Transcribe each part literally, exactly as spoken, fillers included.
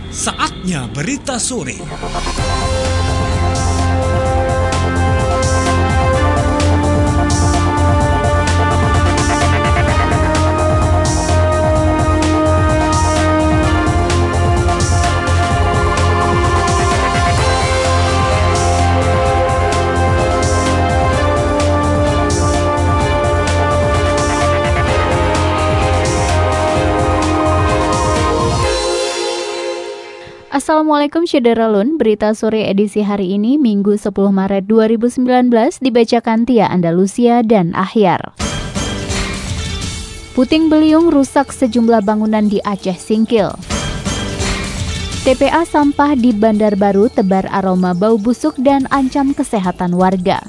Saatnya berita sore. Assalamualaikum Syederalun, berita sore edisi hari ini Minggu sepuluh Maret dua ribu sembilan belas dibacakan Tia Andalusia dan Ahyar. Puting beliung rusak sejumlah bangunan di Aceh Singkil. T P A sampah di Bandar Baru tebar aroma bau busuk dan ancam kesehatan warga.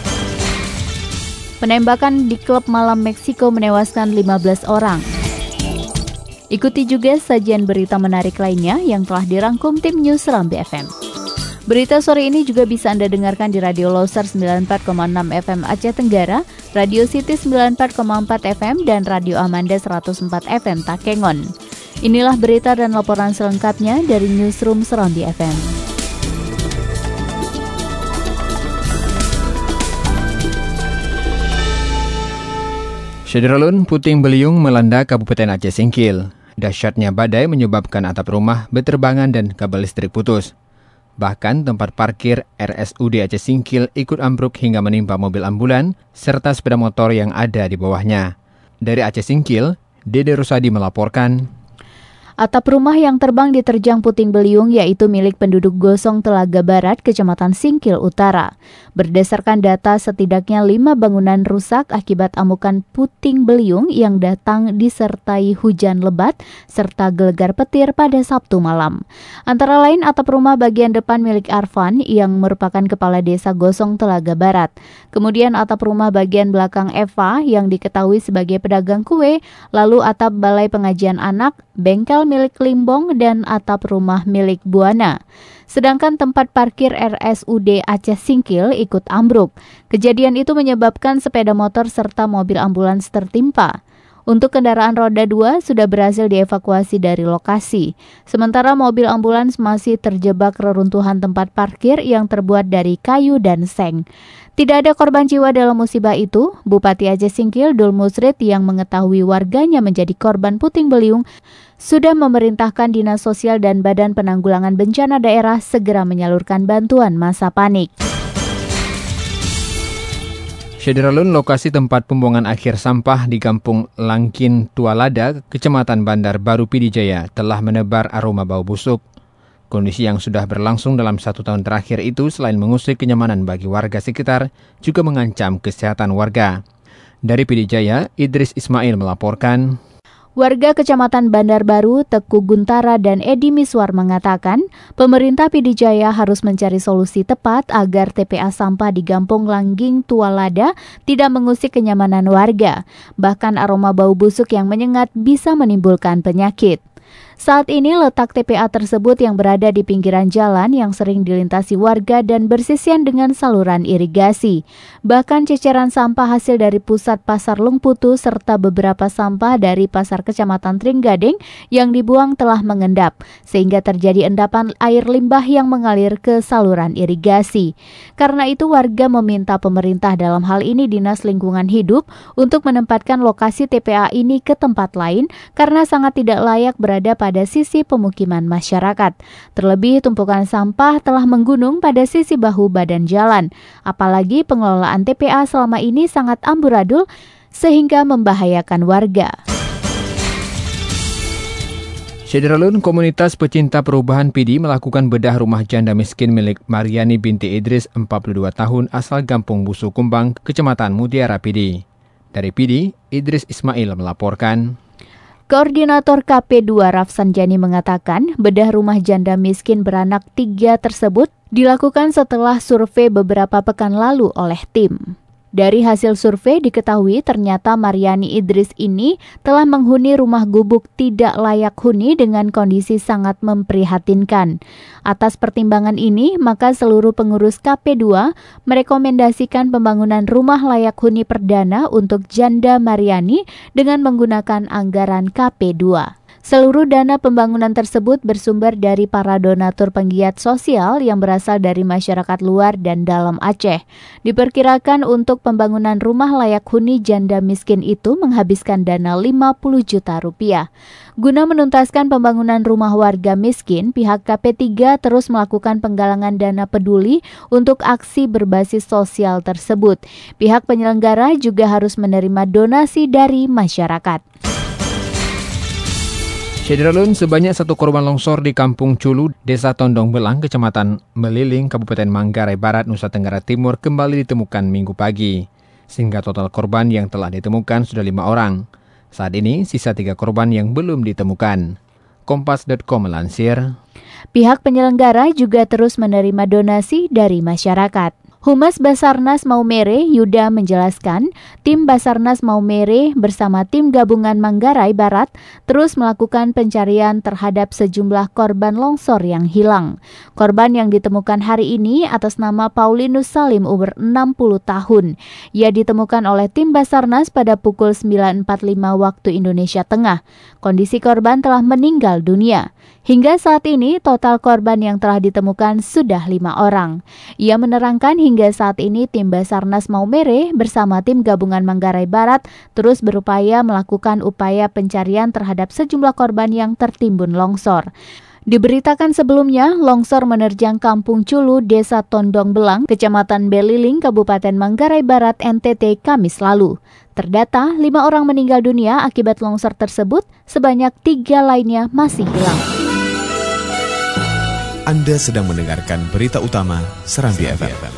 Penembakan di klub malam Meksiko menewaskan lima belas orang. Ikuti juga sajian berita menarik lainnya yang telah dirangkum tim News Serambi F M. Berita sore ini juga bisa Anda dengarkan di Radio Loser sembilan puluh empat koma enam F M Aceh Tenggara, Radio City sembilan puluh empat koma empat F M, dan Radio Amanda seratus empat F M Takengon. Inilah berita dan laporan selengkapnya dari Newsroom Serambi F M. Syederalun, puting beliung melanda Kabupaten Aceh Singkil. Dahsyatnya badai menyebabkan atap rumah berterbangan dan kabel listrik putus. Bahkan tempat parkir R S U D Aceh Singkil ikut ambruk hingga menimpa mobil ambulan serta sepeda motor yang ada di bawahnya. Dari Aceh Singkil, Dede Rusadi melaporkan. Atap rumah yang terbang diterjang puting beliung yaitu milik penduduk Gosong Telaga Barat, Kecamatan Singkil Utara. Berdasarkan data, setidaknya lima bangunan rusak akibat amukan puting beliung yang datang disertai hujan lebat serta gelegar petir pada Sabtu malam. Antara lain atap rumah bagian depan milik Arfan yang merupakan kepala desa Gosong Telaga Barat. Kemudian atap rumah bagian belakang Eva yang diketahui sebagai pedagang kue, lalu atap balai pengajian anak, bengkel milik Limbong, dan atap rumah milik Buana. Sedangkan tempat parkir R S U D Aceh Singkil ikut ambruk. Kejadian itu menyebabkan sepeda motor serta mobil ambulans tertimpa. Untuk kendaraan roda dua sudah berhasil dievakuasi dari lokasi. Sementara mobil ambulans masih terjebak reruntuhan tempat parkir yang terbuat dari kayu dan seng. Tidak ada korban jiwa dalam musibah itu. Bupati Aceh Singkil Dul Musrid yang mengetahui warganya menjadi korban puting beliung sudah memerintahkan Dinas Sosial dan Badan Penanggulangan Bencana Daerah segera menyalurkan bantuan masa panik. Syederalun, lokasi tempat pembuangan akhir sampah di Kampung Langkin Tualada, Kecamatan Bandar Baru P D Jaya telah menebar aroma bau busuk. Kondisi yang sudah berlangsung dalam satu tahun terakhir itu selain mengusik kenyamanan bagi warga sekitar, juga mengancam kesehatan warga. Dari P D Jaya, Idris Ismail melaporkan. Warga Kecamatan Bandar Baru, Teku Guntara, dan Edi Miswar mengatakan, pemerintah P D Jaya harus mencari solusi tepat agar T P A sampah di Kampung Langging Tualada tidak mengusik kenyamanan warga. Bahkan aroma bau busuk yang menyengat bisa menimbulkan penyakit. Saat ini letak T P A tersebut yang berada di pinggiran jalan yang sering dilintasi warga dan bersisian dengan saluran irigasi. Bahkan ceceran sampah hasil dari pusat pasar Lungputu serta beberapa sampah dari pasar Kecamatan Trenggading yang dibuang telah mengendap, sehingga terjadi endapan air limbah yang mengalir ke saluran irigasi. Karena itu warga meminta pemerintah, dalam hal ini Dinas Lingkungan Hidup, untuk menempatkan lokasi T P A ini ke tempat lain karena sangat tidak layak berada pada pada sisi pemukiman masyarakat. Terlebih tumpukan sampah telah menggunung pada sisi bahu badan jalan. Apalagi pengelolaan T P A selama ini sangat amburadul sehingga membahayakan warga. Syederalun, komunitas pecinta perubahan P D melakukan bedah rumah janda miskin milik Mariani binti Idris, empat puluh dua tahun, asal Kampung Busu Kumbang, Kecamatan Mutiara P D. Dari P D, Idris Ismail melaporkan. Koordinator K P dua Rafsan Jani mengatakan bedah rumah janda miskin beranak tiga tersebut dilakukan setelah survei beberapa pekan lalu oleh tim. Dari hasil survei diketahui ternyata Mariani Idris ini telah menghuni rumah gubuk tidak layak huni dengan kondisi sangat memprihatinkan. Atas pertimbangan ini, maka seluruh pengurus K P dua merekomendasikan pembangunan rumah layak huni perdana untuk janda Mariani dengan menggunakan anggaran K P dua. Seluruh dana pembangunan tersebut bersumber dari para donatur penggiat sosial yang berasal dari masyarakat luar dan dalam Aceh. Diperkirakan untuk pembangunan rumah layak huni janda miskin itu menghabiskan dana lima puluh juta rupiah. Guna menuntaskan pembangunan rumah warga miskin, pihak K P tiga terus melakukan penggalangan dana peduli untuk aksi berbasis sosial tersebut. Pihak penyelenggara juga harus menerima donasi dari masyarakat. Syederalun, sebanyak satu korban longsor di Kampung Culu, Desa Tondong Belang, Kecamatan Meliling, Kabupaten Manggarai Barat, Nusa Tenggara Timur kembali ditemukan minggu pagi. Sehingga total korban yang telah ditemukan sudah lima orang. Saat ini sisa tiga korban yang belum ditemukan. Kompas titik com melansir. Pihak penyelenggara juga terus menerima donasi dari masyarakat. Humas Basarnas Maumere, Yuda, menjelaskan, tim Basarnas Maumere bersama tim gabungan Manggarai Barat terus melakukan pencarian terhadap sejumlah korban longsor yang hilang. Korban yang ditemukan hari ini atas nama Paulinus Salim, umur enam puluh tahun. Ia ditemukan oleh tim Basarnas pada pukul sembilan empat puluh lima waktu Indonesia Tengah. Kondisi korban telah meninggal dunia. Hingga saat ini, total korban yang telah ditemukan sudah lima orang. Ia menerangkan hingga saat ini tim Basarnas Maumere bersama tim gabungan Manggarai Barat terus berupaya melakukan upaya pencarian terhadap sejumlah korban yang tertimbun longsor. Diberitakan sebelumnya, longsor menerjang Kampung Culu, Desa Tondong Belang, Kecamatan Beliling, Kabupaten Manggarai Barat, N T T, Kamis lalu. Terdata, lima orang meninggal dunia akibat longsor tersebut, sebanyak tiga lainnya masih hilang. Anda sedang mendengarkan berita utama Serambi F M.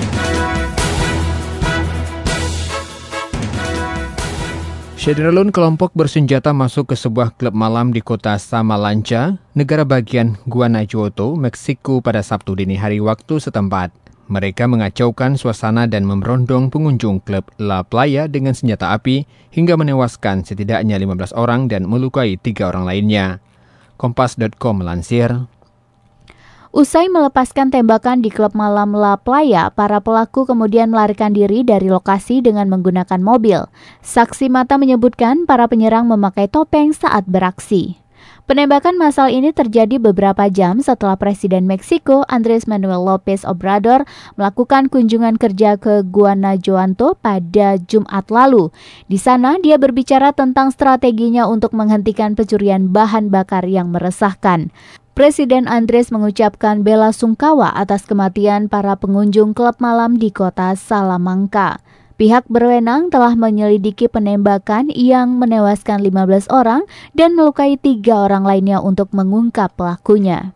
Syederalun, kelompok bersenjata masuk ke sebuah klub malam di kota Samalanca, negara bagian Guanajuato, Meksiko pada Sabtu dini hari waktu setempat. Mereka mengacaukan suasana dan memerondong pengunjung klub La Playa dengan senjata api hingga menewaskan setidaknya lima belas orang dan melukai tiga orang lainnya. Kompas titik com melansir. Usai melepaskan tembakan di klub malam La Playa, para pelaku kemudian melarikan diri dari lokasi dengan menggunakan mobil. Saksi mata menyebutkan para penyerang memakai topeng saat beraksi. Penembakan massal ini terjadi beberapa jam setelah Presiden Meksiko Andrés Manuel López Obrador melakukan kunjungan kerja ke Guanajuato pada Jumat lalu. Di sana, dia berbicara tentang strateginya untuk menghentikan pencurian bahan bakar yang meresahkan. Presiden Andrés mengucapkan bela sungkawa atas kematian para pengunjung klub malam di kota Salamanca. Pihak berwenang telah menyelidiki penembakan yang menewaskan lima belas orang dan melukai tiga orang lainnya untuk mengungkap pelakunya.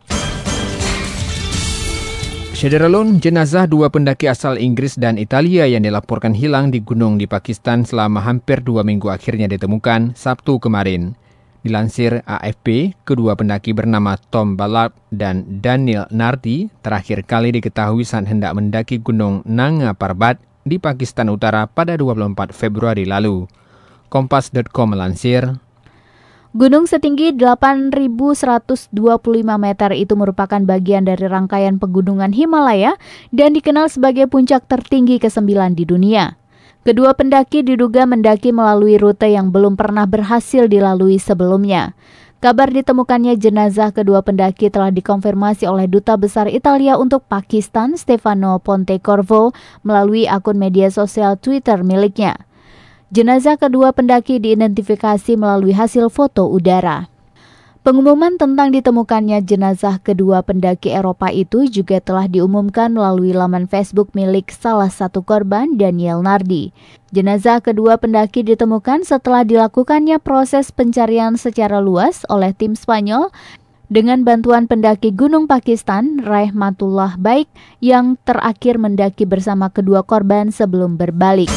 Syederalun, jenazah dua pendaki asal Inggris dan Italia yang dilaporkan hilang di gunung di Pakistan selama hampir dua minggu akhirnya ditemukan Sabtu kemarin. Dilansir A F P, kedua pendaki bernama Tom Ballard dan Daniel Nardi terakhir kali diketahui saat hendak mendaki gunung Nanga Parbat di Pakistan Utara pada dua puluh empat Februari lalu. Kompas titik com melansir. Gunung setinggi delapan ribu seratus dua puluh lima meter itu merupakan bagian dari rangkaian pegunungan Himalaya dan dikenal sebagai puncak tertinggi kesembilan di dunia. Kedua pendaki diduga mendaki melalui rute yang belum pernah berhasil dilalui sebelumnya. Kabar ditemukannya jenazah kedua pendaki telah dikonfirmasi oleh Duta Besar Italia untuk Pakistan, Stefano Pontecorvo, melalui akun media sosial Twitter miliknya. Jenazah kedua pendaki diidentifikasi melalui hasil foto udara. Pengumuman tentang ditemukannya jenazah kedua pendaki Eropa itu juga telah diumumkan melalui laman Facebook milik salah satu korban, Daniel Nardi. Jenazah kedua pendaki ditemukan setelah dilakukannya proses pencarian secara luas oleh tim Spanyol dengan bantuan pendaki Gunung Pakistan, Rahmatullah Baik, yang terakhir mendaki bersama kedua korban sebelum berbalik.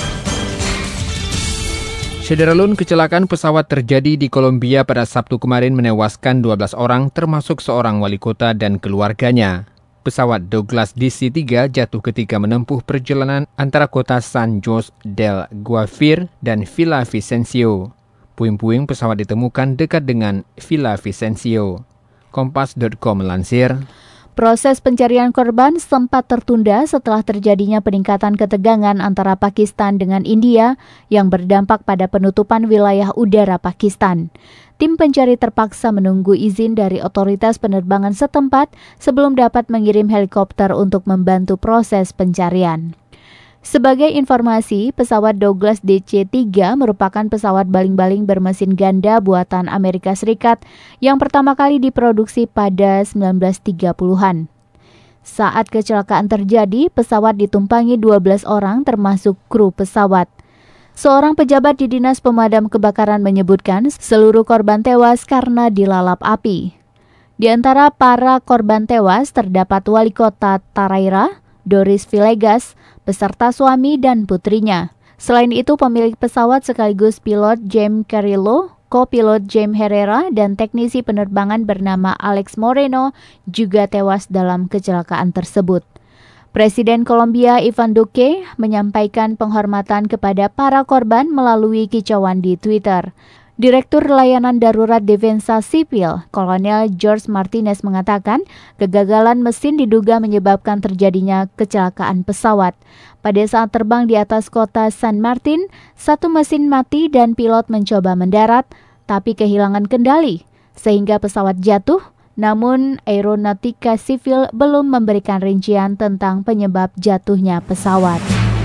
Syederalun, kecelakaan pesawat terjadi di Kolombia pada Sabtu kemarin menewaskan dua belas orang termasuk seorang wali kota dan keluarganya. Pesawat Douglas D C tiga jatuh ketika menempuh perjalanan antara kota San Jose del Guavir dan Villavicencio. Puing-puing pesawat ditemukan dekat dengan Villavicencio. Kompas titik com melansir. Proses pencarian korban sempat tertunda setelah terjadinya peningkatan ketegangan antara Pakistan dengan India yang berdampak pada penutupan wilayah udara Pakistan. tim pencari terpaksa menunggu izin dari otoritas penerbangan setempat sebelum dapat mengirim helikopter untuk membantu proses pencarian. Sebagai informasi, pesawat Douglas D C tiga merupakan pesawat baling-baling bermesin ganda buatan Amerika Serikat yang pertama kali diproduksi pada sembilan belas tiga puluhan. Saat kecelakaan terjadi, pesawat ditumpangi dua belas orang termasuk kru pesawat. Seorang pejabat di Dinas Pemadam Kebakaran menyebutkan seluruh korban tewas karena dilalap api. Di antara para korban tewas terdapat Wali Kota Taraira, Doris Villegas, beserta suami dan putrinya. Selain itu, pemilik pesawat sekaligus pilot James Carrillo, co-pilot James Herrera, dan teknisi penerbangan bernama Alex Moreno juga tewas dalam kecelakaan tersebut. Presiden Kolombia Ivan Duque menyampaikan penghormatan kepada para korban melalui kicauan di Twitter. Direktur Layanan Darurat Defensa Sipil, Kolonel George Martinez mengatakan kegagalan mesin diduga menyebabkan terjadinya kecelakaan pesawat. Pada saat terbang di atas kota San Martin, satu mesin mati dan pilot mencoba mendarat, tapi kehilangan kendali, sehingga pesawat jatuh. Namun, Aeronautika Sipil belum memberikan rincian tentang penyebab jatuhnya pesawat.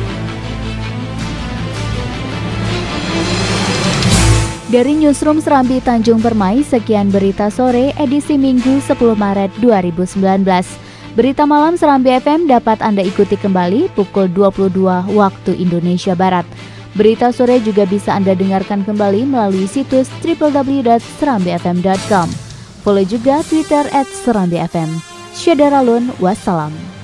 Dari Newsroom Serambi Tanjung Permai, sekian berita sore edisi Minggu sepuluh Maret dua ribu sembilan belas. Berita malam Serambi F M dapat Anda ikuti kembali pukul dua puluh dua waktu Indonesia Barat. Berita sore juga bisa Anda dengarkan kembali melalui situs w w w dot serambi f m dot com. Follow juga Twitter at serambi f m. Syadaralun, wassalam.